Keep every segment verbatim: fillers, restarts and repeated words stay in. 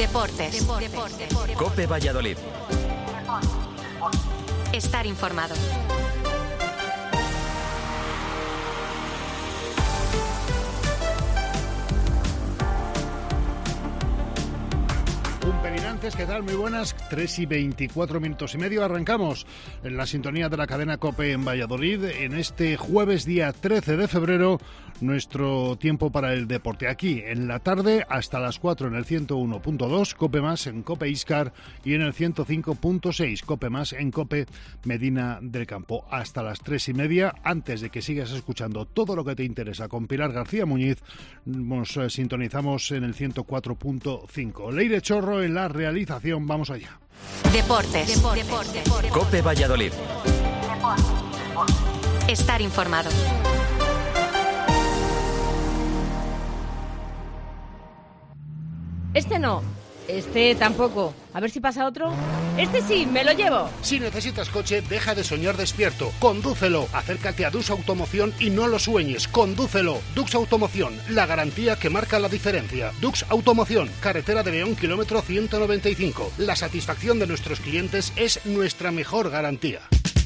Deportes. Deportes. Deportes. COPE Valladolid. Estar informado. Un pelín antes, ¿qué tal? Muy buenas, tres y veinticuatro minutos y medio. Arrancamos en la sintonía de la cadena COPE en Valladolid en este jueves día trece de febrero, nuestro tiempo para el deporte. Aquí en la tarde hasta las cuatro en el ciento uno punto dos, COPE Más en COPE Iscar, y en el ciento cinco punto seis, COPE Más en COPE Medina del Campo. Hasta las tres y media, antes de que sigas escuchando todo lo que te interesa con Pilar García Muñiz, nos eh, sintonizamos en el ciento cuatro punto cinco. Leire Chorro en la realización, vamos allá. Deportes. Deportes. Deportes. COPE Valladolid. Estar informado. Este no, este tampoco. A ver si pasa otro. Este sí, me lo llevo. Si necesitas coche, deja de soñar despierto. Condúcelo. Acércate a Dux Automoción y no lo sueñes. Condúcelo. Dux Automoción, la garantía que marca la diferencia. Dux Automoción, carretera de León, kilómetro ciento noventa y cinco. La satisfacción de nuestros clientes es nuestra mejor garantía.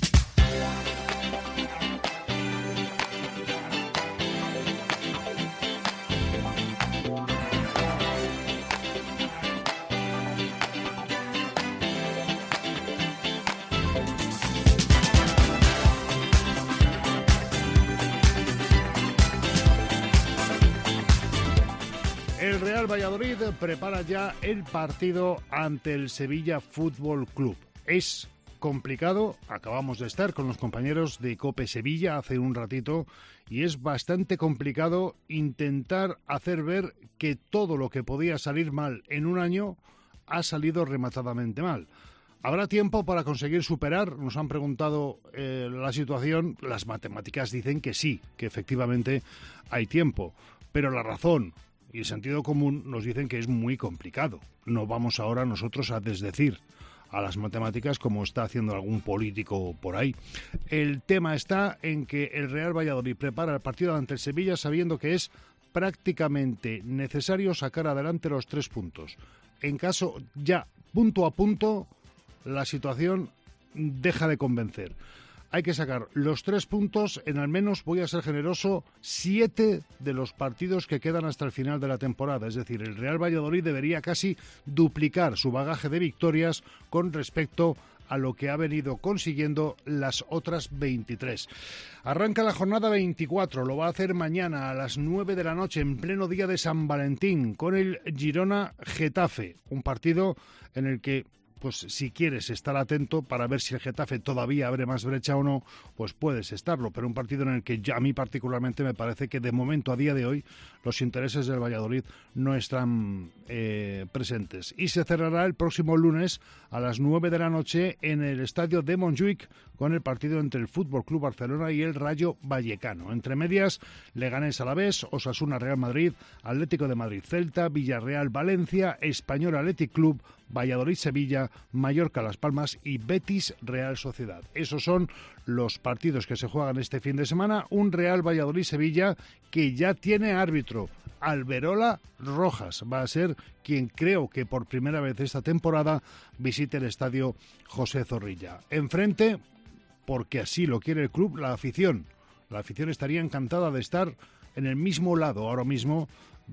El Real Valladolid prepara ya el partido ante el Sevilla Fútbol Club. Es complicado, acabamos de estar con los compañeros de COPE Sevilla hace un ratito, y es bastante complicado intentar hacer ver que todo lo que podía salir mal en un año ha salido rematadamente mal. ¿Habrá tiempo para conseguir superar? Nos han preguntado eh, la situación. Las matemáticas dicen que sí, que efectivamente hay tiempo, pero la razón y el sentido común nos dicen que es muy complicado. No vamos ahora nosotros a desdecir a las matemáticas como está haciendo algún político por ahí. El tema está en que el Real Valladolid prepara el partido ante el Sevilla sabiendo que es prácticamente necesario sacar adelante los tres puntos. En caso ya punto a punto, la situación deja de convencer. Hay que sacar los tres puntos en al menos, voy a ser generoso, siete de los partidos que quedan hasta el final de la temporada. Es decir, el Real Valladolid debería casi duplicar su bagaje de victorias con respecto a lo que ha venido consiguiendo las otras veintitrés. Arranca la jornada veinticuatro, lo va a hacer mañana a las nueve de la noche, en pleno día de San Valentín, con el Girona-Getafe. Un partido en el que, pues si quieres estar atento para ver si el Getafe todavía abre más brecha o no, pues puedes estarlo, pero un partido en el que ya a mí particularmente me parece que de momento, a día de hoy, los intereses del Valladolid no están eh, presentes. Y se cerrará el próximo lunes a las nueve de la noche en el estadio de Montjuic con el partido entre el Fútbol Club Barcelona y el Rayo Vallecano. Entre medias, Leganés Alavés, Osasuna Real Madrid, Atlético de Madrid Celta, Villarreal Valencia, Español Athletic Club, Valladolid Sevilla, Mallorca Las Palmas y Betis Real Sociedad. Esos son los partidos que se juegan este fin de semana. Un Real Valladolid Sevilla que ya tiene árbitro. Alberola Rojas va a ser quien, creo que por primera vez esta temporada, visite el estadio José Zorrilla. Enfrente, porque así lo quiere el club, la afición. La afición estaría encantada de estar en el mismo lado ahora mismo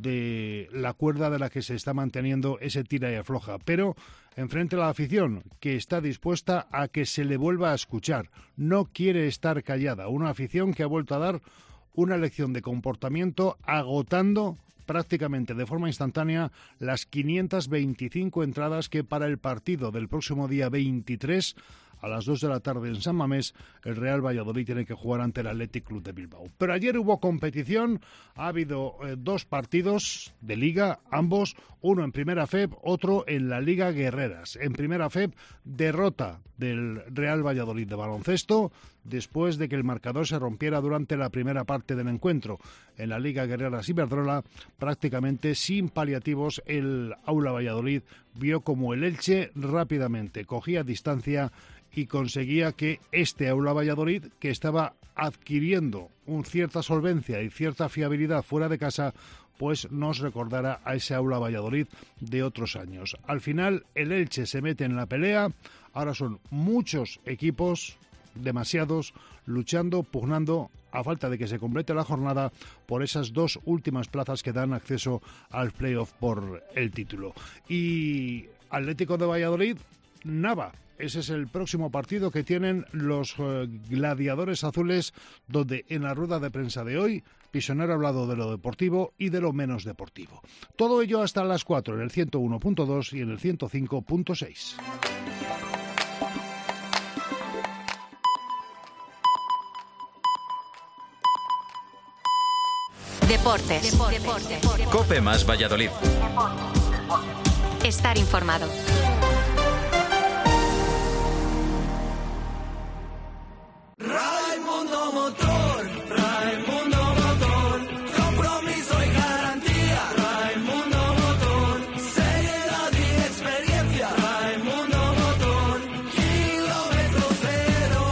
de la cuerda de la que se está manteniendo ese tira y afloja, pero enfrente a la afición, que está dispuesta a que se le vuelva a escuchar, no quiere estar callada, una afición que ha vuelto a dar una lección de comportamiento agotando prácticamente de forma instantánea las quinientas veinticinco entradas que para el partido del próximo día veintitrés a las dos de la tarde en San Mamés, el Real Valladolid tiene que jugar ante el Athletic Club de Bilbao. Pero ayer hubo competición, ha habido eh, dos partidos de Liga, ambos, uno en Primera F E B, otro en la Liga Guerreras. En Primera F E B, derrota del Real Valladolid de baloncesto, después de que el marcador se rompiera durante la primera parte del encuentro. En la Liga Guerreras Iberdrola, prácticamente sin paliativos, el Aula Valladolid vio como el Elche rápidamente cogía distancia y conseguía que este Aula Valladolid, que estaba adquiriendo una cierta solvencia y cierta fiabilidad fuera de casa, pues nos recordará a ese Aula Valladolid de otros años. Al final, el Elche se mete en la pelea, ahora son muchos equipos, demasiados, luchando, pugnando, a falta de que se complete la jornada, por esas dos últimas plazas que dan acceso al playoff por el título. Y Atlético de Valladolid, Nava. Ese es el próximo partido que tienen los eh, gladiadores azules, donde en la rueda de prensa de hoy Pisonero ha hablado de lo deportivo y de lo menos deportivo. Todo ello hasta las cuatro en el ciento uno punto dos y en el ciento cinco punto seis. Deportes. Deportes. COPE más Valladolid. Estar informado. Raimundo Motor, Raimundo Motor, compromiso y garantía. Raimundo Motor, seriedad y experiencia. Raimundo Motor, kilómetro cero.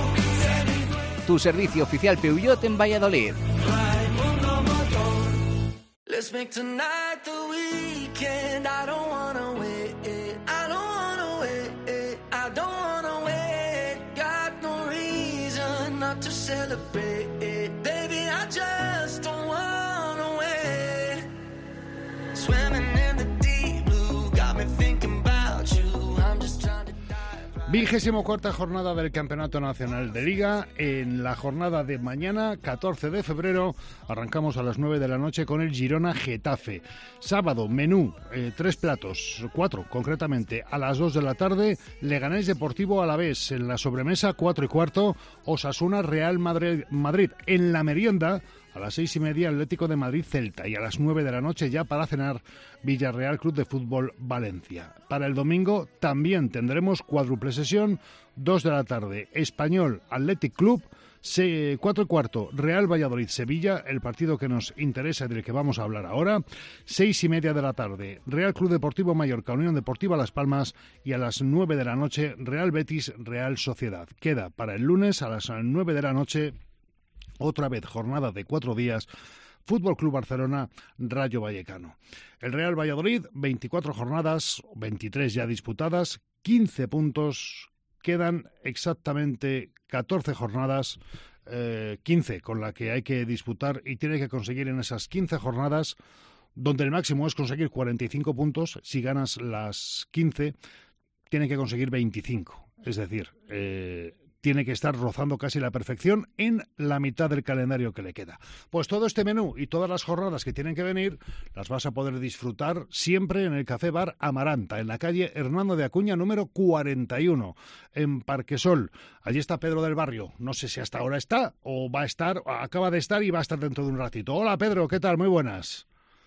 Tu servicio oficial Peugeot en Valladolid. Raimundo Motor, let's make tonight the weekend. I don't wanna wait, I don't wanna wait, I don't wanna wait. Got no reason not to celebrate, baby, I just don't wanna wait. Swimming in the deep blue, got me thinking about you. I'm just trying to dive. Vigésimo cuarta jornada del Campeonato Nacional de Liga. En la jornada de mañana, catorce de febrero, arrancamos a las nueve de la noche con el Girona Getafe. Sábado, menú, eh, tres platos, cuatro concretamente. A las dos de la tarde, Leganés Deportivo Alavés. En la sobremesa, cuatro y cuarto, Osasuna Real Madrid. Madrid. En la merienda, a las seis y media, Atlético de Madrid Celta. Y a las nueve de la noche, ya para cenar, Villarreal Club de Fútbol Valencia. Para el domingo también tendremos cuádruple sesión, dos de la tarde, Español Athletic Club, cuatro y cuarto, Real Valladolid Sevilla, el partido que nos interesa y del que vamos a hablar ahora, seis y media de la tarde, Real Club Deportivo Mallorca, Unión Deportiva Las Palmas, y a las nueve de la noche, Real Betis Real Sociedad. Queda para el lunes a las nueve de la noche, otra vez jornada de cuatro días, Fútbol Club Barcelona, Rayo Vallecano. El Real Valladolid, veinticuatro jornadas, veintitrés ya disputadas, quince puntos, quedan exactamente catorce jornadas, eh, quince con la que hay que disputar y tiene que conseguir en esas quince jornadas, donde el máximo es conseguir cuarenta y cinco puntos, si ganas las quince, tiene que conseguir veinticinco, es decir, eh, tiene que estar rozando casi la perfección en la mitad del calendario que le queda. Pues todo este menú y todas las jornadas que tienen que venir las vas a poder disfrutar siempre en el Café Bar Amaranta, en la calle Hernando de Acuña número cuarenta y uno, en Parquesol. Allí está Pedro del Barrio. No sé si hasta ahora está o va a estar, acaba de estar y va a estar dentro de un ratito. Hola Pedro, ¿qué tal? Muy buenas.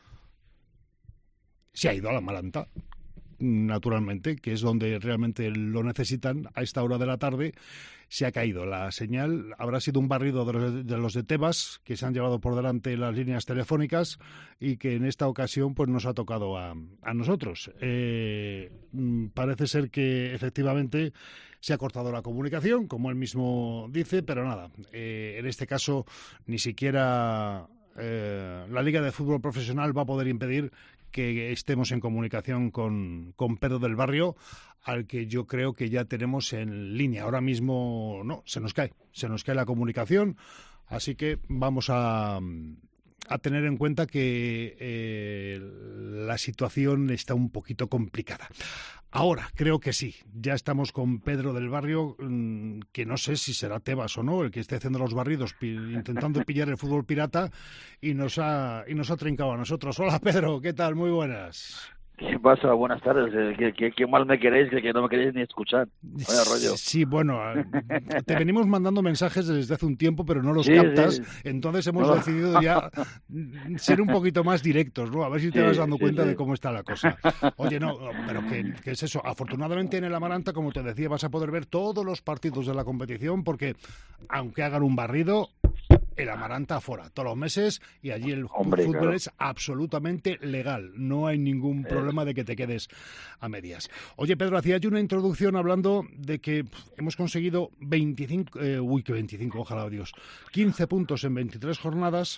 Se ha ido a la Amaranta, naturalmente, que es donde realmente lo necesitan a esta hora de la tarde. Se ha caído la señal, habrá sido un barrido de los, de los de Tebas, que se han llevado por delante las líneas telefónicas y que en esta ocasión pues nos ha tocado a, a nosotros. Eh, parece ser que efectivamente se ha cortado la comunicación, como él mismo dice, pero nada, eh, en este caso ni siquiera eh, la Liga de Fútbol Profesional va a poder impedir que estemos en comunicación con, con Pedro del Barrio, al que yo creo que ya tenemos en línea. Ahora mismo no, se nos cae, se nos cae la comunicación, así que vamos a, a tener en cuenta que eh, la situación está un poquito complicada. Ahora, creo que sí, ya estamos con Pedro del Barrio, que no sé si será Tebas o no, el que esté haciendo los barridos, pi- intentando pillar el fútbol pirata, y nos ha y nos ha trincado a nosotros. Hola Pedro, ¿qué tal? Muy buenas. ¿Qué pasa? Buenas tardes. ¿Qué, qué, qué mal me queréis? Que, que no me queréis ni escuchar. Vaya rollo. Sí, bueno, te venimos mandando mensajes desde hace un tiempo, pero no los Sí, captas, sí. entonces hemos No. decidido ya ser un poquito más directos, ¿no? A ver si te Sí, vas dando sí, cuenta sí. de cómo está la cosa. Oye, no, pero ¿qué, qué es eso? Afortunadamente en el Amaranta, como te decía, vas a poder ver todos los partidos de la competición, porque aunque hagan un barrido, el Amaranta afuera, todos los meses, y allí el Hombre, fútbol claro. es absolutamente legal. No hay ningún Eh. problema de que te quedes a medias. Oye, Pedro, hacía yo una introducción hablando de que pf, hemos conseguido veinticinco, eh, uy, que veinticinco, ojalá Dios, quince puntos en veintitrés jornadas,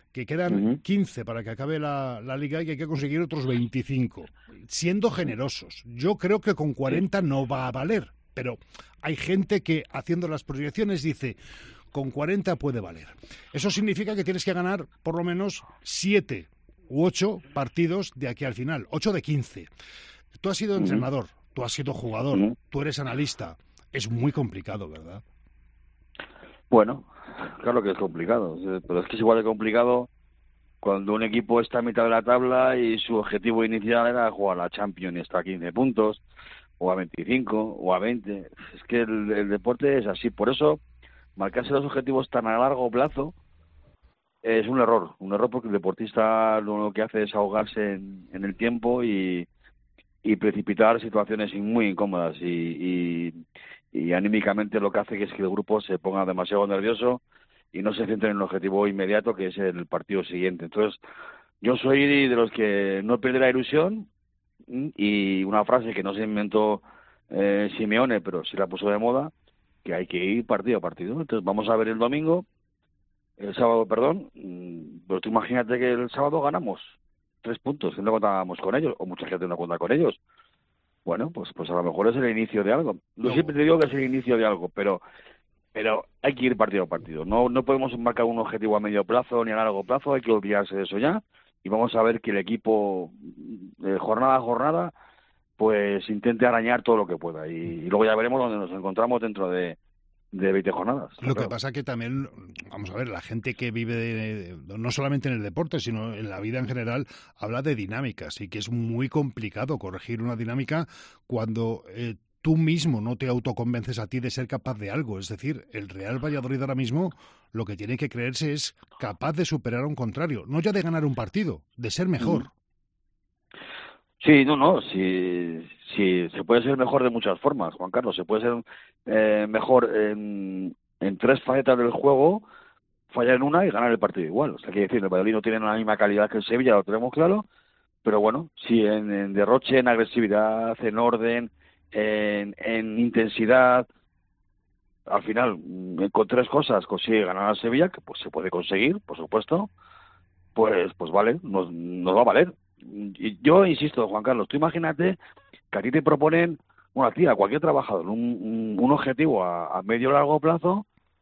que quedan Uh-huh. quince para que acabe la, la liga y que hay que conseguir otros veinticinco, siendo generosos. Yo creo que con cuarenta no va a valer, pero hay gente que haciendo las proyecciones dice, con cuarenta puede valer. Eso significa que tienes que ganar por lo menos siete u ocho partidos de aquí al final, ocho de quince. Tú has sido Uh-huh. entrenador, tú has sido jugador, Uh-huh. tú eres analista. Es muy complicado, ¿verdad? Bueno, claro que es complicado, pero es que es igual de complicado cuando un equipo está a mitad de la tabla y su objetivo inicial era jugar a la Champions y está a quince puntos, o a veinticinco, o a veinte. Es que el, el deporte es así. Por eso, marcarse los objetivos tan a largo plazo es un error. Un error porque el deportista lo que hace es ahogarse en, en el tiempo y, y precipitar situaciones muy incómodas. Y, y, y anímicamente lo que hace es que el grupo se ponga demasiado nervioso y no se centre en el objetivo inmediato, que es el partido siguiente. Entonces, yo soy de los que no pierde la ilusión, y una frase que no se inventó eh, Simeone, pero sí la puso de moda, que hay que ir partido a partido. Entonces vamos a ver el domingo, el sábado, perdón, pero tú imagínate que el sábado ganamos tres puntos, que no contábamos con ellos, o mucha gente no cuenta con ellos. Bueno, pues pues a lo mejor es el inicio de algo. Yo No. siempre te digo que es el inicio de algo, pero pero hay que ir partido a partido. No no podemos marcar un objetivo a medio plazo ni a largo plazo, hay que olvidarse de eso ya. Y vamos a ver que el equipo, de jornada a jornada, pues intente arañar todo lo que pueda. Y, y luego ya veremos dónde nos encontramos dentro de, de veinte jornadas. Lo que Claro. pasa que también, vamos a ver, la gente que vive de- de- no solamente en el deporte, sino en la vida en general, habla de dinámicas y que es muy complicado corregir una dinámica cuando eh, tú mismo no te autoconvences a ti de ser capaz de algo. Es decir, el Real Valladolid ahora mismo lo que tiene que creerse es capaz de superar a un contrario, no ya de ganar un partido, de ser mejor. Sí, no, no, sí, sí, se puede ser mejor de muchas formas, Juan Carlos. Se puede ser eh, mejor en, en tres facetas del juego, fallar en una y ganar el partido igual. O sea, quiere decir, el Valladolid no tiene la misma calidad que el Sevilla, lo tenemos claro, pero bueno, sí, en, en derroche, en agresividad, en orden, en, en intensidad, al final, mm, con tres cosas consigue ganar a Sevilla, que pues se puede conseguir, por supuesto, pues pues vale, nos, nos va a valer. Y yo insisto, Juan Carlos, tú imagínate que a ti te proponen, bueno, a ti, a cualquier trabajador, un, un, un objetivo a, a medio o largo plazo,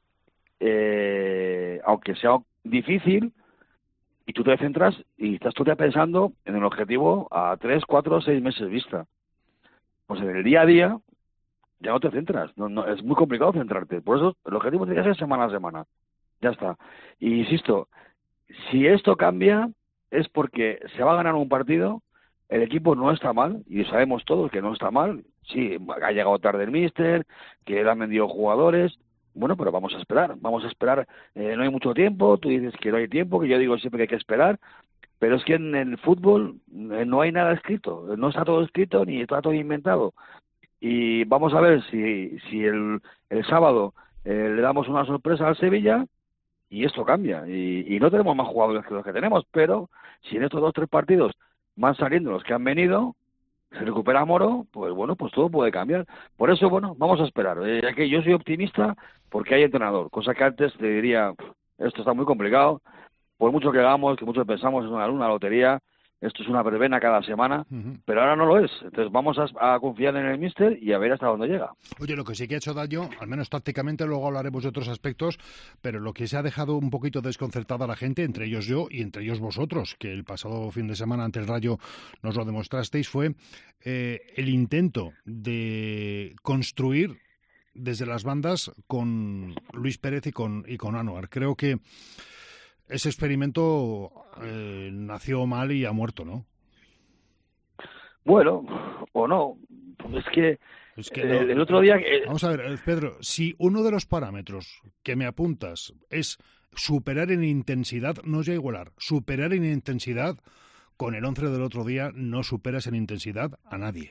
eh, aunque sea difícil, y tú te centras y estás todavía pensando en el objetivo a tres, cuatro, seis meses vista. Pues en el día a día ya no te centras, no, no, es muy complicado centrarte. Por eso el objetivo tiene que ser semana a semana. Ya está. Y insisto, si esto cambia es porque se va a ganar un partido, el equipo no está mal, y sabemos todos que no está mal. Sí, ha llegado tarde el míster, que le han vendido jugadores. Bueno, pero vamos a esperar, vamos a esperar. Eh, no hay mucho tiempo, tú dices que no hay tiempo, que yo digo siempre que hay que esperar. Pero es que en el fútbol eh, no hay nada escrito, no está todo escrito ni está todo inventado. Y vamos a ver si, si el, el sábado eh, le damos una sorpresa al Sevilla y esto cambia. Y, y no tenemos más jugadores que los que tenemos, pero si en estos dos o tres partidos van saliendo los que han venido, se recupera Moro, pues bueno, pues todo puede cambiar. Por eso, bueno, vamos a esperar. Eh, ya que yo soy optimista porque hay entrenador, cosa que antes te diría, esto está muy complicado. Por mucho que hagamos, que muchos pensamos es una, una lotería, esto es una verbena cada semana, Uh-huh. pero ahora no lo es. Entonces vamos a, a confiar en el míster y a ver hasta dónde llega. Oye, lo que sí que ha hecho daño, al menos tácticamente, luego hablaremos de otros aspectos, pero lo que se ha dejado un poquito desconcertada a la gente, entre ellos yo y entre ellos vosotros, que el pasado fin de semana ante el Rayo nos lo demostrasteis, fue eh, el intento de construir desde las bandas con Luis Pérez y con, y con Anuar. Creo que ese experimento eh, nació mal y ha muerto, ¿no? Bueno, o no. Es que, Es que el, no- el otro día... eh, Vamos a ver, eh, Pedro, si uno de los parámetros que me apuntas es superar en intensidad, no ya igualar, superar en intensidad, con el once del otro día no superas en intensidad a nadie.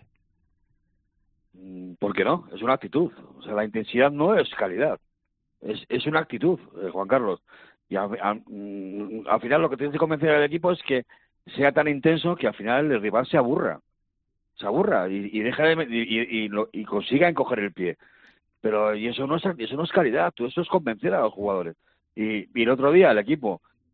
¿por qué no? Es una actitud. O sea, la intensidad no es calidad. Es, es una actitud, eh, Juan Carlos. Y a- a- mm, al final lo que tienes que convencer al equipo es que sea tan intenso que al final el rival se aburra. Se aburra y, y deja de, y, y, y, lo, y consiga encoger el pie. Pero y eso no es eso no es calidad, tú- eso es convencer a los jugadores. Y, y el otro día el equipo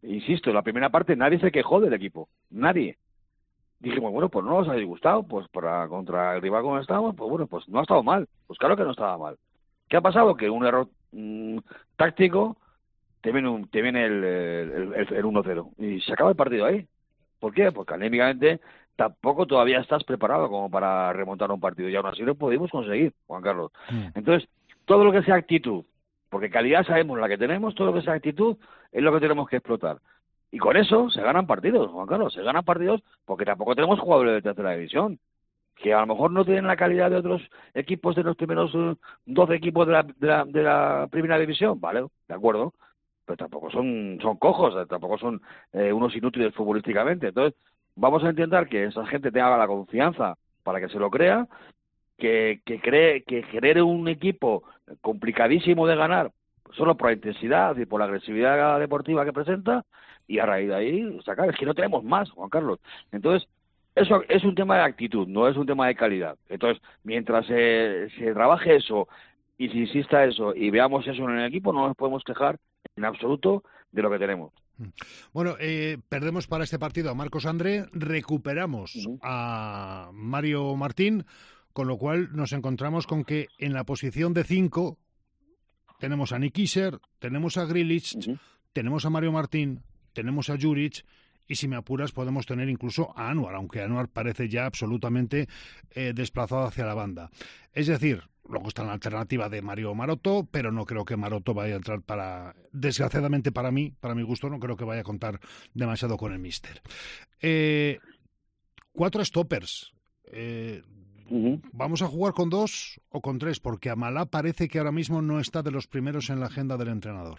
insisto, en la primera parte nadie se quejó del equipo, nadie. Dijimos, bueno, pues no nos ha disgustado, pues para contra el rival como estábamos, pues bueno, pues no ha estado mal, pues claro que no estaba mal. ¿Qué ha pasado? Que un error mmm, táctico te viene, un, te viene el, el, el, el uno cero y se acaba el partido ahí. ¿Por qué? Porque anímicamente tampoco todavía estás preparado como para remontar un partido y aún así lo pudimos conseguir, Juan Carlos. Mm. Entonces, todo lo que sea actitud, porque calidad sabemos la que tenemos, todo lo que sea actitud es lo que tenemos que explotar. Y con eso se ganan partidos, Juan Carlos, se ganan partidos porque tampoco tenemos jugadores de tercera división, que a lo mejor no tienen la calidad de otros equipos de los primeros uh, doce equipos de la, de, la, de la primera división, ¿vale? De acuerdo, pero tampoco son, son cojos, tampoco son eh, unos inútiles futbolísticamente. Entonces, vamos a intentar que esa gente tenga la confianza para que se lo crea, que, que cree, que genere un equipo complicadísimo de ganar, solo por la intensidad y por la agresividad deportiva que presenta, y a raíz de ahí sacar. Es que no tenemos más, Juan Carlos. Entonces, eso es un tema de actitud, no es un tema de calidad. Entonces, mientras se, se trabaje eso y se insista eso y veamos eso en el equipo, no nos podemos quejar en absoluto de lo que tenemos. Bueno, eh, perdemos para este partido a Marcos André, recuperamos uh-huh. a Mario Martín, con lo cual nos encontramos con que en la posición de cinco tenemos a Nick Kisser, tenemos a Grealish, uh-huh. tenemos a Mario Martín, tenemos a Juric, y si me apuras podemos tener incluso a Anuar, aunque Anuar parece ya absolutamente eh, desplazado hacia la banda. Es decir, luego está la alternativa de Mario Maroto, pero no creo que Maroto vaya a entrar para, desgraciadamente para mí, para mi gusto, no creo que vaya a contar demasiado con el míster. Eh, cuatro stoppers. Eh, uh-huh. ¿Vamos a jugar con dos o con tres? Porque Amalá parece que ahora mismo no está de los primeros en la agenda del entrenador.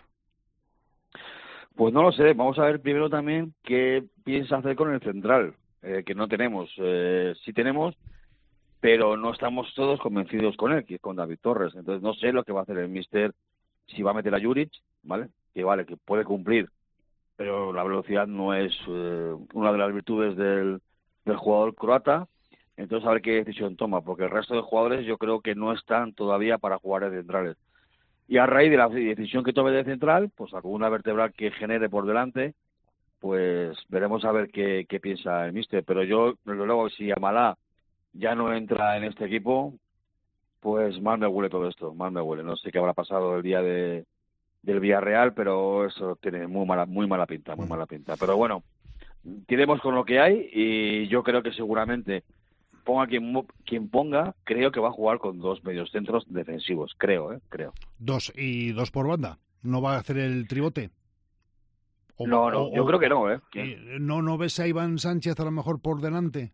Pues no lo sé, vamos a ver primero también qué piensa hacer con el central, eh, que no tenemos. Eh, sí tenemos, pero no estamos todos convencidos con él, que es con David Torres. Entonces no sé lo que va a hacer el míster, si va a meter a Juric, ¿vale? Que vale, que puede cumplir, pero la velocidad no es eh, una de las virtudes del, del jugador croata. Entonces a ver qué decisión toma, porque el resto de jugadores yo creo que no están todavía para jugar de centrales. Y a raíz de la decisión que tome de central, pues a columna vertebral que genere por delante, pues veremos a ver qué, qué piensa el míster. Pero yo, desde luego, si Amalá ya no entra en este equipo, pues mal me huele todo esto, mal me huele. No sé qué habrá pasado el día de del Villarreal, pero eso tiene muy mala, muy mala pinta, muy mala pinta. Pero bueno, tiremos con lo que hay y yo creo que seguramente ponga quien, quien ponga, creo que va a jugar con dos mediocentros defensivos, creo, ¿eh? Creo. Dos y dos por banda. ¿No va a hacer el tribote? O, no, no, o, yo o, creo que no, ¿eh? ¿No, ¿No ves a Iván Sánchez a lo mejor por delante?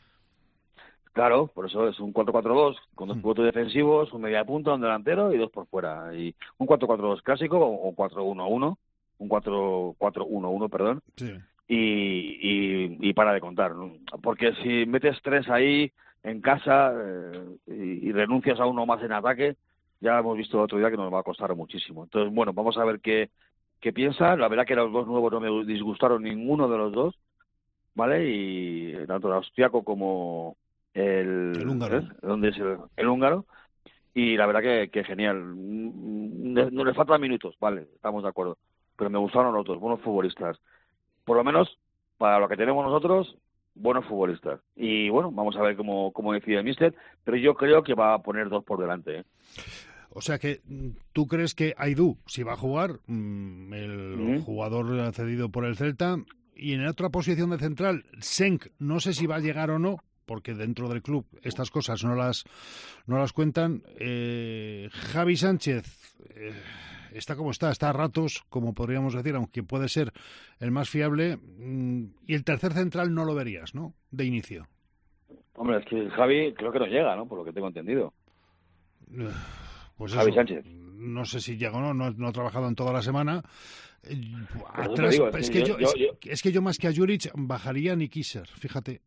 Claro, por eso es un cuatro cuatro dos, con dos pivotes defensivos, un media punta, un delantero y dos por fuera. Y un cuatro cuatro dos clásico o cuatro uno uno, un cuatro cuatro uno uno, perdón. Sí. Y, y, y para de contar, ¿no? Porque si metes tres ahí en casa eh, y, y renuncias a uno más en ataque, ya hemos visto el otro día que nos va a costar muchísimo. Entonces, bueno, vamos a ver qué, qué piensa. La verdad que los dos nuevos no me disgustaron ninguno de los dos, ¿vale? Y tanto el austriaco como el, el húngaro, ¿eh? ¿Dónde es el, el húngaro? Y la verdad que, que genial. No le faltan minutos, vale, estamos de acuerdo. Pero me gustaron los dos, buenos futbolistas. Por lo menos, para lo que tenemos nosotros, buenos futbolistas. Y bueno, vamos a ver cómo, cómo decide el míster, pero yo creo que va a poner dos por delante, ¿eh? O sea que tú crees que Aidú, si va a jugar, el ¿Mm? jugador cedido por el Celta, y en otra posición de central, Senk, no sé si va a llegar o no, porque dentro del club estas cosas no las no las cuentan. Eh, Javi Sánchez eh, está como está, está a ratos, como podríamos decir, aunque puede ser el más fiable. Y el tercer central no lo verías, ¿no? De inicio. Hombre, es que Javi creo que no llega, ¿no? Por lo que tengo entendido. Pues Javi eso, Sánchez. No sé si llega o no, no, no ha trabajado en toda la semana. Atrás, digo, es, es, que que yo, yo, yo, es, es que yo más que a Juric bajaría a Nick Kisser, fíjate.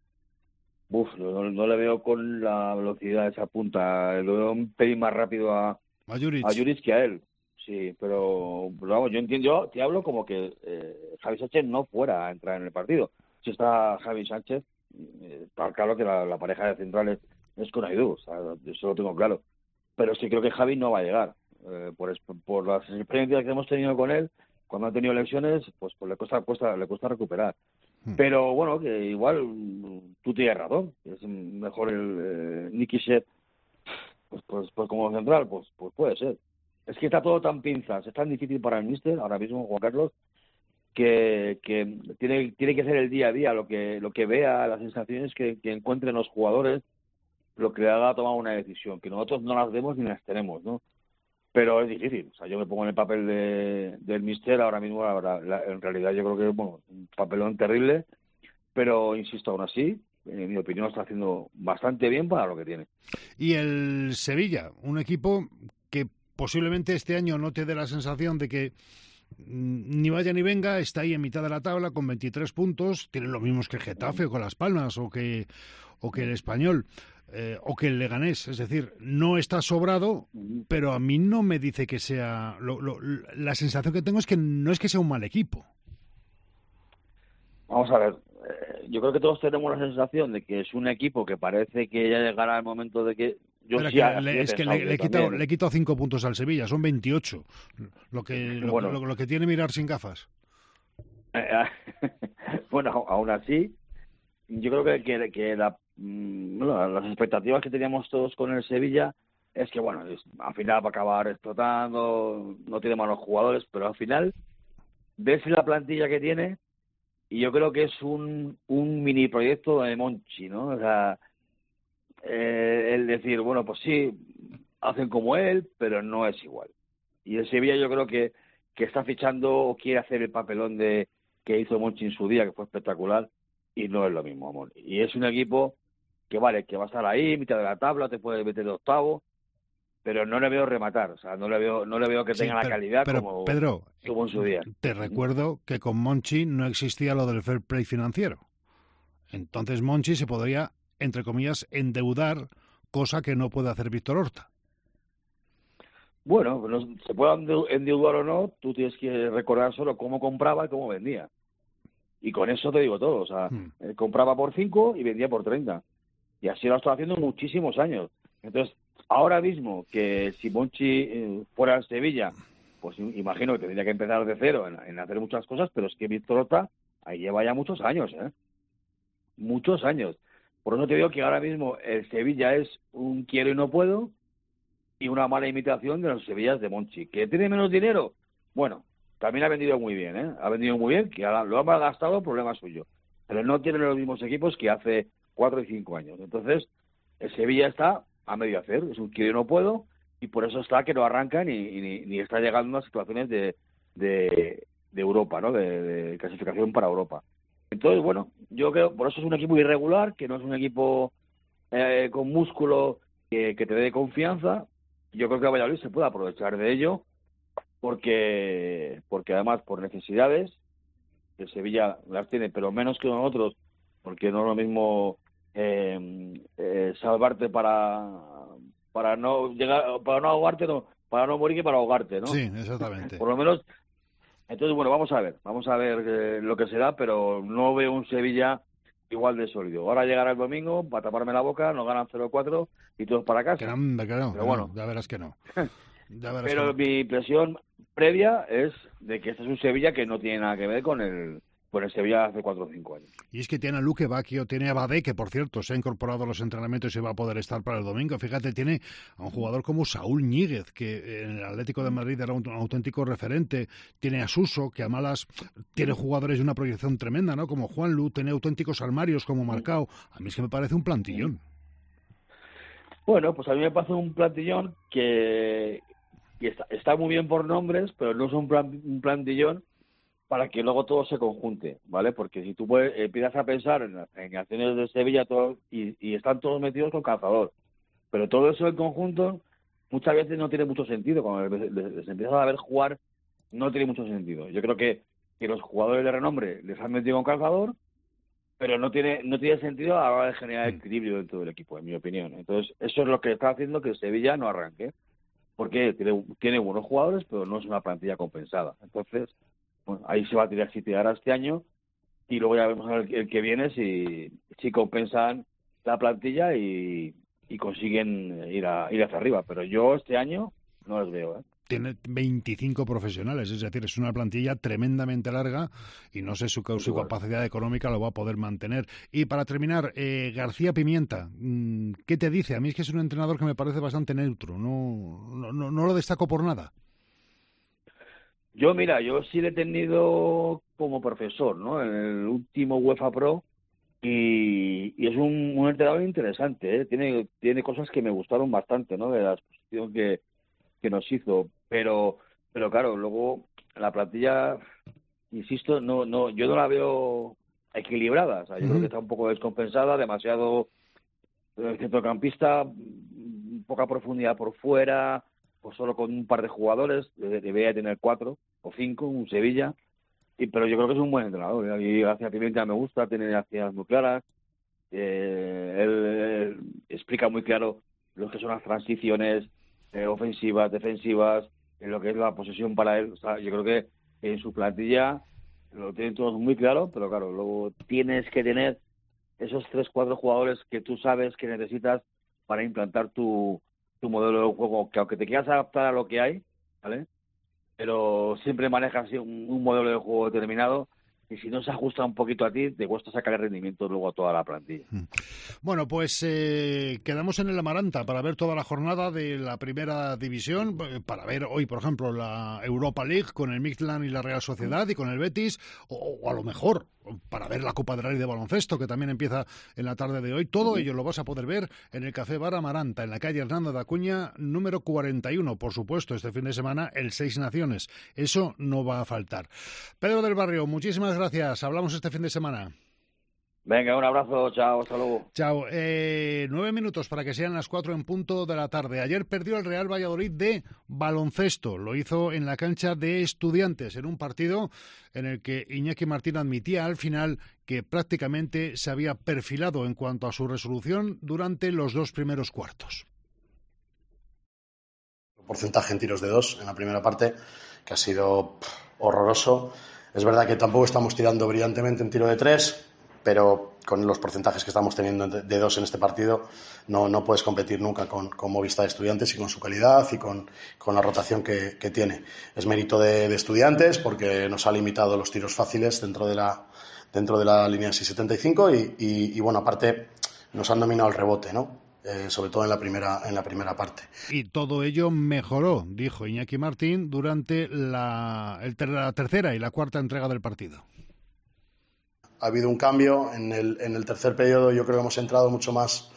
Uf, no, no le veo con la velocidad de esa punta. Le veo un pelín más rápido a, a Juric. a Juric que a él. Sí, pero, pero vamos, yo entiendo, yo te hablo como que eh, Javi Sánchez no fuera a entrar en el partido. Si está Javi Sánchez, eh, está claro que la, la pareja de centrales es con Aidú, o sea, eso lo tengo claro. Pero sí creo que Javi no va a llegar. Eh, por, por las experiencias que hemos tenido con él, cuando ha tenido lesiones, pues, pues le cuesta, cuesta, le cuesta recuperar. Hmm. Pero bueno, que igual tú tienes razón, es mejor el eh, Nicky Shed, pues, pues, pues como central, pues, pues puede ser. Es que está todo tan pinzas, es tan difícil para el míster ahora mismo, Juan Carlos, que, que tiene, tiene que ser el día a día, lo que, lo que vea, las sensaciones que, que encuentren los jugadores, lo que le haga tomar una decisión, que nosotros no las vemos ni las tenemos, ¿no? Pero es difícil, o sea, yo me pongo en el papel de, del míster ahora mismo, la, la, la, en realidad yo creo que, bueno, un papelón terrible, pero insisto, aún así, en mi opinión está haciendo bastante bien para lo que tiene. Y el Sevilla, un equipo que posiblemente este año no te dé la sensación de que ni vaya ni venga, está ahí en mitad de la tabla con veintitrés puntos, tiene lo mismos que el Getafe o con Las Palmas o que, o que el Español. Eh, o que el Leganés, es decir, no está sobrado, pero a mí no me dice que sea... Lo, lo, la sensación que tengo es que no es que sea un mal equipo. Vamos a ver, eh, yo creo que todos tenemos la sensación de que es un equipo que parece que ya llegará el momento de que... Yo sí, que le, es que le, le, he quitado, le he quitado cinco puntos al Sevilla, son veintiocho, lo que, lo, bueno, lo, lo que tiene mirar sin gafas. Bueno, aún así, yo creo que, que, que la... Bueno, las expectativas que teníamos todos con el Sevilla es que, bueno, es, al final va a acabar explotando, no tiene malos jugadores, pero al final ves la plantilla que tiene y yo creo que es un, un mini proyecto de Monchi, ¿no? O sea, eh, el decir, bueno, pues sí, hacen como él, pero no es igual. Y el Sevilla yo creo que, que está fichando o quiere hacer el papelón de que hizo Monchi en su día, que fue espectacular, y no es lo mismo, amor. Y es un equipo que vale, que va a estar ahí, mitad de la tabla, te puede meter de octavo, pero no le veo rematar, o sea, no le veo, no le veo que sí, tenga pero, la calidad pero, como, Pedro, como en su día. Te recuerdo que con Monchi no existía lo del fair play financiero. Entonces Monchi se podría, entre comillas, endeudar, cosa que no puede hacer Víctor Horta. Bueno, no, se pueda endeudar o no, tú tienes que recordar solo cómo compraba y cómo vendía. Y con eso te digo todo, o sea, hmm. eh, compraba por cinco y vendía por treinta. Y así lo ha estado haciendo muchísimos años. Entonces, ahora mismo, que si Monchi eh, fuera al Sevilla, pues imagino que tendría que empezar de cero en, en hacer muchas cosas, pero es que Víctor Horta ahí lleva ya muchos años, ¿eh? Muchos años. Por eso te digo que ahora mismo el Sevilla es un quiero y no puedo y una mala imitación de los Sevillas de Monchi. ¿Que tiene menos dinero? Bueno, también ha vendido muy bien, ¿eh? Ha vendido muy bien, que lo ha malgastado, problema suyo. Pero no tiene los mismos equipos que hace cuatro y cinco años. Entonces, el Sevilla está a medio hacer, es un quiero y no puedo, y por eso está que no arranca ni, ni, ni está llegando a situaciones de, de, de Europa, ¿no? De, de clasificación para Europa. Entonces, bueno, yo creo, por eso es un equipo irregular, que no es un equipo eh, con músculo que, que te dé confianza. Yo creo que Valladolid se puede aprovechar de ello, porque, porque además por necesidades, el Sevilla las tiene, pero menos que nosotros, porque no es lo mismo eh, eh, salvarte para para no llegar, para no ahogarte, no, para no morir que para ahogarte, ¿no? Sí, exactamente. Por lo menos, entonces bueno, vamos a ver, vamos a ver eh, lo que se da, pero no veo un Sevilla igual de sólido. Ahora llegará el domingo, para taparme la boca, nos ganan cero cuatro y todos para casa. Que no, que no, pero bueno, no, ya verás que no. Ya verás pero que no. Mi impresión previa es de que este es un Sevilla que no tiene nada que ver con el con el Sevilla hace cuatro o cinco años. Y es que tiene a Luque Bacchio, tiene a Badé, que por cierto se ha incorporado a los entrenamientos y va a poder estar para el domingo. Fíjate, tiene a un jugador como Saúl Ñíguez, que en el Atlético de Madrid era un, un auténtico referente. Tiene a Suso, que a malas tiene jugadores de una proyección tremenda, ¿no? Como Juanlu, tiene auténticos armarios como Marcao. A mí es que me parece un plantillón. Bueno, pues a mí me parece un plantillón que, que está, está muy bien por nombres, pero no es un, plan, un plantillón para que luego todo se conjunte, ¿vale? Porque si tú puedes, empiezas a pensar en, en acciones de Sevilla todo, y, y están todos metidos con Cazador, pero todo eso en conjunto muchas veces no tiene mucho sentido. Cuando les, les empiezas a ver jugar, no tiene mucho sentido. Yo creo que, que los jugadores de renombre les han metido con Cazador, pero no tiene no tiene sentido a la hora de generar equilibrio dentro del equipo, en mi opinión. Entonces, eso es lo que está haciendo que el Sevilla no arranque, porque tiene, tiene buenos jugadores, pero no es una plantilla compensada. Entonces, bueno, ahí se va a tirar si tirará este año y luego ya vemos el, el que viene si, si compensan la plantilla y, y consiguen ir a ir hacia arriba. Pero yo este año no los veo, ¿eh? tiene veinticinco profesionales, es decir, es una plantilla tremendamente larga y no sé su, su capacidad económica lo va a poder mantener. Y para terminar, eh, García Pimienta, ¿qué te dice? A mí es que es un entrenador que me parece bastante neutro, no, no, no, no lo destaco por nada. Yo, mira, yo sí le he tenido como profesor, ¿no? En el último UEFA Pro y, y es un, un entrenador interesante, ¿eh? Tiene, tiene cosas que me gustaron bastante, ¿no? De la exposición que, que nos hizo, pero, pero claro, luego la plantilla, insisto, no, no, yo no la veo equilibrada, o sea, yo uh-huh. creo que está un poco descompensada, demasiado centrocampista, poca profundidad por fuera, pues solo con un par de jugadores, debería tener cuatro o cinco, un Sevilla, y, pero yo creo que es un buen entrenador, ¿eh? Y García Pimienta me gusta, tiene ideas muy claras, eh, él, él explica muy claro lo que son las transiciones eh, ofensivas, defensivas, en lo que es la posesión para él. O sea, yo creo que en su plantilla lo tienen todos muy claro, pero claro, luego tienes que tener esos tres, cuatro jugadores que tú sabes que necesitas para implantar tu, tu modelo de juego, que aunque te quieras adaptar a lo que hay, ¿vale? Pero siempre manejas un, un modelo de juego determinado y si no se ajusta un poquito a ti, te cuesta sacar el rendimiento luego a toda la plantilla. Bueno, pues eh, quedamos en el Amaranta para ver toda la jornada de la primera división, para ver hoy, por ejemplo, la Europa League con el Midtjylland y la Real Sociedad y con el Betis, o, o a lo mejor para ver la Copa del Rey de baloncesto, que también empieza en la tarde de hoy. Todo ello lo vas a poder ver en el Café Bar Amaranta, en la calle Hernando de Acuña, número cuarenta y uno. Por supuesto, este fin de semana, el Seis Naciones. Eso no va a faltar. Pedro del Barrio, muchísimas gracias. Hablamos este fin de semana. Venga, un abrazo, chao, hasta luego. Chao. Eh, nueve minutos para que sean las cuatro en punto de la tarde. Ayer perdió el Real Valladolid de baloncesto. Lo hizo en la cancha de Estudiantes, en un partido en el que Iñaki Martín admitía al final que prácticamente se había perfilado en cuanto a su resolución durante los dos primeros cuartos. Porcentaje en tiros de dos en la primera parte, que ha sido pff, horroroso. Es verdad que tampoco estamos tirando brillantemente en tiro de tres, pero con los porcentajes que estamos teniendo de dos en este partido no, no puedes competir nunca con, con Movistar Estudiantes y con su calidad y con, con la rotación que, que tiene. Es mérito de, de Estudiantes porque nos ha limitado los tiros fáciles dentro de la, dentro de la línea seis setenta y cinco y, y, y bueno, aparte nos han dominado el rebote, ¿no? Eh, sobre todo en la primera en la primera parte. Y todo ello mejoró, dijo Iñaki Martín, durante la, el ter- la tercera y la cuarta entrega del partido. Ha habido un cambio en el, en el tercer periodo. Yo creo que hemos entrado mucho más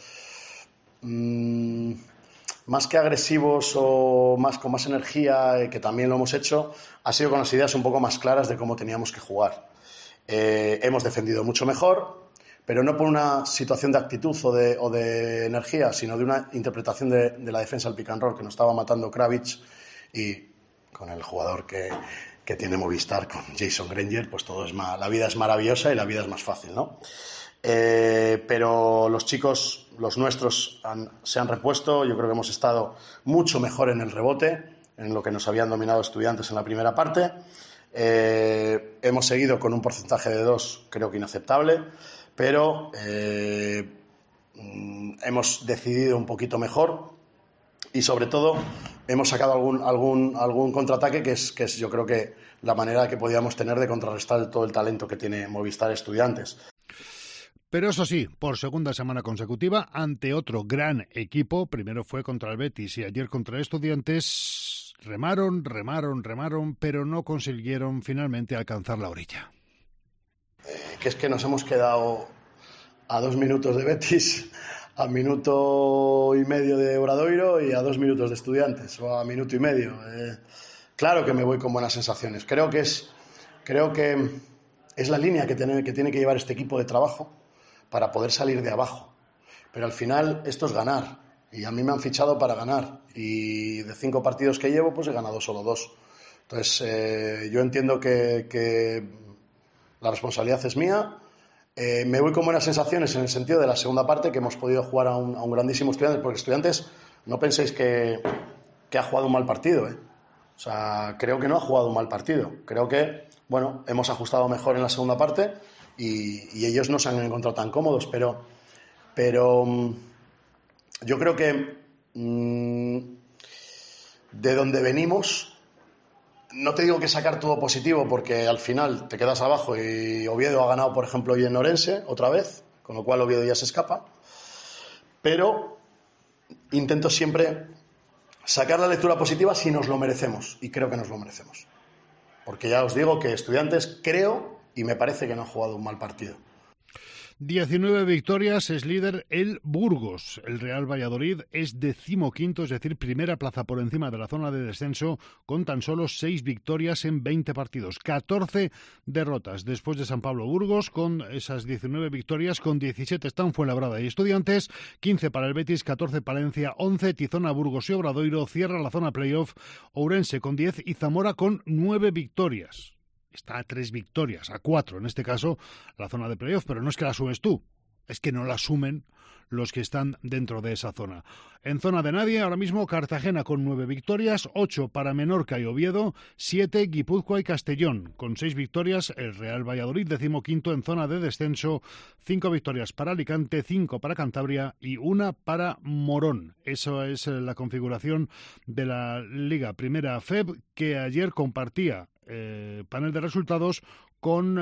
mmm, más que agresivos o más con más energía, eh, que también lo hemos hecho, ha sido con las ideas un poco más claras de cómo teníamos que jugar. Eh, hemos defendido mucho mejor, pero no por una situación de actitud o de, o de energía, sino de una interpretación de, de la defensa al pick and roll que nos estaba matando Kravitz, y con el jugador que, que tiene Movistar, con Jason Granger, pues todo es más, la vida es maravillosa y la vida es más fácil, ¿no? Eh, pero los chicos, los nuestros, han, se han repuesto. Yo creo que hemos estado mucho mejor en el rebote, en lo que nos habían dominado Estudiantes en la primera parte. Eh, hemos seguido con un porcentaje de dos, creo que inaceptable, pero eh, hemos decidido un poquito mejor y sobre todo hemos sacado algún, algún, algún contraataque que es, que es yo creo que la manera que podíamos tener de contrarrestar todo el talento que tiene Movistar Estudiantes. Pero eso sí, por segunda semana consecutiva, ante otro gran equipo, primero fue contra el Betis y ayer contra Estudiantes, remaron, remaron, remaron, pero no consiguieron finalmente alcanzar la orilla. Eh, que es que nos hemos quedado a dos minutos de Betis, a minuto y medio de Obradoiro y a dos minutos de Estudiantes, o a minuto y medio. Eh, claro que me voy con buenas sensaciones. Creo que es, creo que es la línea que tiene, que tiene que llevar este equipo de trabajo para poder salir de abajo. Pero al final esto es ganar. Y a mí me han fichado para ganar. Y de cinco partidos que llevo, pues he ganado solo dos. Entonces, eh, yo entiendo que, que la responsabilidad es mía. Eh, me voy con buenas sensaciones en el sentido de la segunda parte, que hemos podido jugar a un, a un grandísimo Estudiantes, porque Estudiantes, no penséis que, que ha jugado un mal partido, ¿eh? O sea, creo que no ha jugado un mal partido. Creo que, bueno, hemos ajustado mejor en la segunda parte y, y ellos no se han encontrado tan cómodos, pero, pero yo creo que mmm, de donde venimos, no te digo que sacar todo positivo, porque al final te quedas abajo y Oviedo ha ganado, por ejemplo, hoy en Orense, otra vez, con lo cual Oviedo ya se escapa, pero intento siempre sacar la lectura positiva si nos lo merecemos, y creo que nos lo merecemos. Porque ya os digo que Estudiantes creo y me parece que no ha jugado un mal partido. diecinueve victorias, es líder el Burgos. El Real Valladolid es decimoquinto, es decir, primera plaza por encima de la zona de descenso, con tan solo seis victorias en veinte partidos. catorce derrotas después de San Pablo Burgos, con esas diecinueve victorias, con diecisiete están Fuenlabrada y Estudiantes, quince para el Betis, catorce Palencia, once Tizona, Burgos y Obradoiro. Cierra la zona playoff Ourense con diez y Zamora con nueve victorias. Está a tres victorias, a cuatro en este caso, la zona de playoff, pero no es que la subes tú, es que no la sumen los que están dentro de esa zona. En zona de nadie, ahora mismo Cartagena con nueve victorias, ocho para Menorca y Oviedo, siete Guipúzcoa y Castellón. Con seis victorias, el Real Valladolid, decimoquinto en zona de descenso, cinco victorias para Alicante, cinco para Cantabria y una para Morón. Esa es la configuración de la Liga Primera F E B, que ayer compartía Eh, panel de resultados con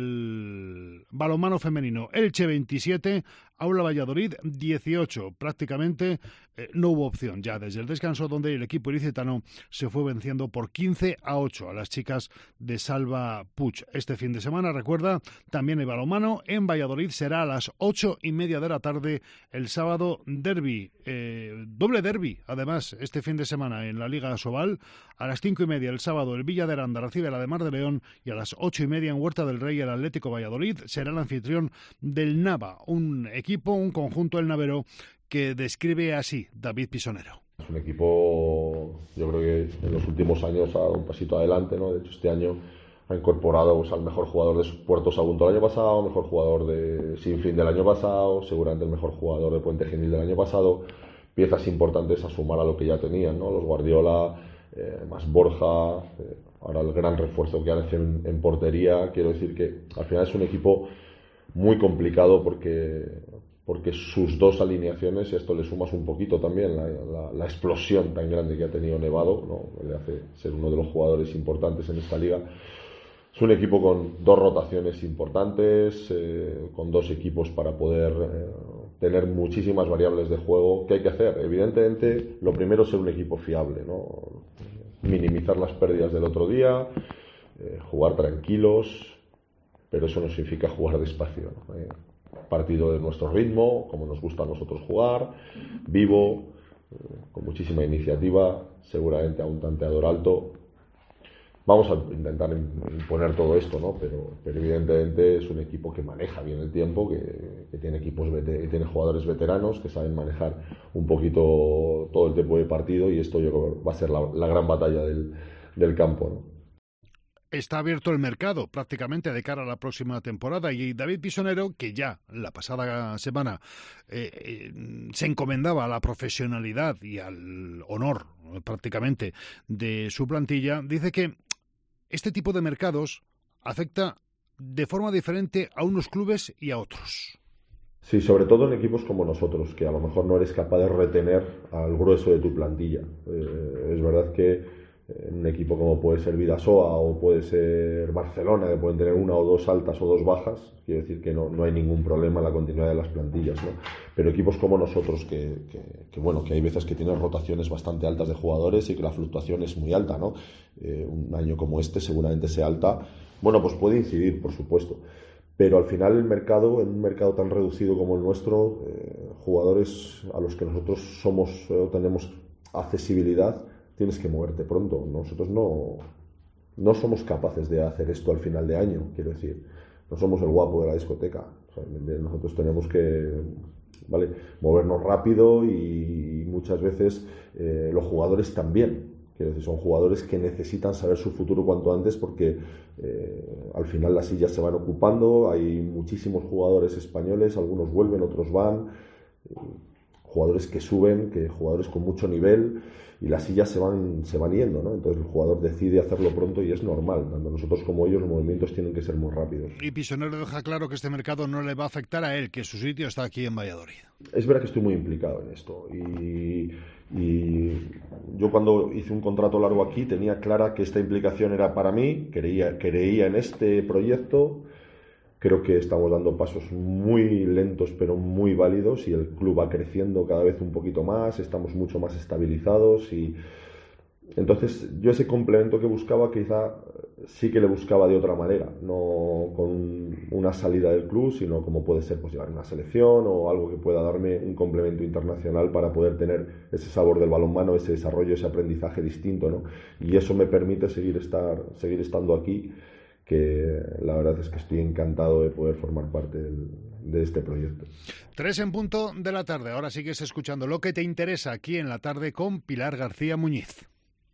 el balonmano femenino. Elche veintisiete, Aula Valladolid dieciocho. Prácticamente eh, no hubo opción ya desde el descanso, donde el equipo ilicitano se fue venciendo por quince a ocho a las chicas de Salva Puig. Este fin de semana, recuerda, también hay balonmano. En Valladolid será a las ocho y media de la tarde el sábado derbi, eh, doble derbi, además, este fin de semana en la Liga Asobal. A las cinco y media el sábado el Villa de Aranda recibe a la de Mar de León, y a las ocho y media en Huerta del Rey el Atlético Valladolid será el anfitrión del Nava, un equipo, un conjunto, el Navero, que describe así David Pisonero. Es un equipo, yo creo que en los últimos años ha dado un pasito adelante, ¿no? De hecho, este año ha incorporado, pues, al mejor jugador de Puerto Sagunto el año pasado, mejor jugador de Sinfín del año pasado, seguramente el mejor jugador de Puente Genil del año pasado, piezas importantes a sumar a lo que ya tenían, ¿no? Los Guardiola, eh, más Borja, eh, ahora el gran refuerzo que han hecho en, en portería. Quiero decir que al final es un equipo muy complicado porque, porque sus dos alineaciones, y esto le sumas un poquito también la, la, la explosión tan grande que ha tenido Nevado, ¿no? Le hace ser uno de los jugadores importantes en esta liga. Es un equipo con dos rotaciones importantes, eh, con dos equipos para poder eh, tener muchísimas variables de juego. ¿Qué hay que hacer? Evidentemente, lo primero es ser un equipo fiable, ¿no? Minimizar las pérdidas del otro día, eh, jugar tranquilos, pero eso no significa jugar despacio, ¿no? Eh, partido de nuestro ritmo, como nos gusta a nosotros jugar, vivo, eh, con muchísima iniciativa, seguramente a un tanteador alto. Vamos a intentar imponer todo esto, ¿no? Pero, pero evidentemente es un equipo que maneja bien el tiempo, que, que tiene equipos que tiene jugadores veteranos que saben manejar un poquito todo el tiempo de partido, y esto yo creo que va a ser la, la gran batalla del, del campo, ¿no? Está abierto el mercado prácticamente de cara a la próxima temporada, y David Pisonero, que ya la pasada semana eh, eh, se encomendaba a la profesionalidad y al honor prácticamente de su plantilla, dice que este tipo de mercados afecta de forma diferente a unos clubes y a otros. Sí, sobre todo en equipos como nosotros, que a lo mejor no eres capaz de retener al grueso de tu plantilla. Eh, es verdad que en un equipo como puede ser Vidasoa o puede ser Barcelona, que pueden tener una o dos altas o dos bajas, quiero decir que no, no hay ningún problema en la continuidad de las plantillas, ¿no? Pero equipos como nosotros, que, que, que bueno, que hay veces que tienen rotaciones bastante altas de jugadores y que la fluctuación es muy alta, ¿no? Eh, un año como este seguramente sea alta, bueno, pues puede incidir, por supuesto. Pero al final el mercado, en un mercado tan reducido como el nuestro, eh, jugadores a los que nosotros somos o eh, tenemos accesibilidad, tienes que moverte pronto. Nosotros no, no somos capaces de hacer esto al final de año, quiero decir. No somos el guapo de la discoteca. O sea, nosotros tenemos que, ¿vale?, movernos rápido, y muchas veces eh, los jugadores también. Quiero decir, son jugadores que necesitan saber su futuro cuanto antes, porque eh, al final las sillas se van ocupando. Hay muchísimos jugadores españoles, algunos vuelven, otros van. jugadores que suben, que jugadores con mucho nivel, y las sillas se van se van yendo, ¿no? Entonces el jugador decide hacerlo pronto y es normal. Tanto nosotros como ellos, los movimientos tienen que ser muy rápidos. Y Pisonero deja claro que este mercado no le va a afectar a él, que su sitio está aquí en Valladolid. Es verdad que estoy muy implicado en esto y, y yo cuando hice un contrato largo aquí tenía clara que esta implicación era para mí, creía, creía en este proyecto. Creo que estamos dando pasos muy lentos pero muy válidos y el club va creciendo cada vez un poquito más, estamos mucho más estabilizados y entonces yo ese complemento que buscaba quizá sí que le buscaba de otra manera, no con una salida del club, sino como puede ser pues llevar una selección o algo que pueda darme un complemento internacional para poder tener ese sabor del balonmano, ese desarrollo, ese aprendizaje distinto, ¿no? Y eso me permite seguir estar, seguir estando aquí, que la verdad es que estoy encantado de poder formar parte del, de este proyecto. Tres en punto de la tarde. Ahora sigues escuchando lo que te interesa aquí en la tarde con Pilar García Muñiz.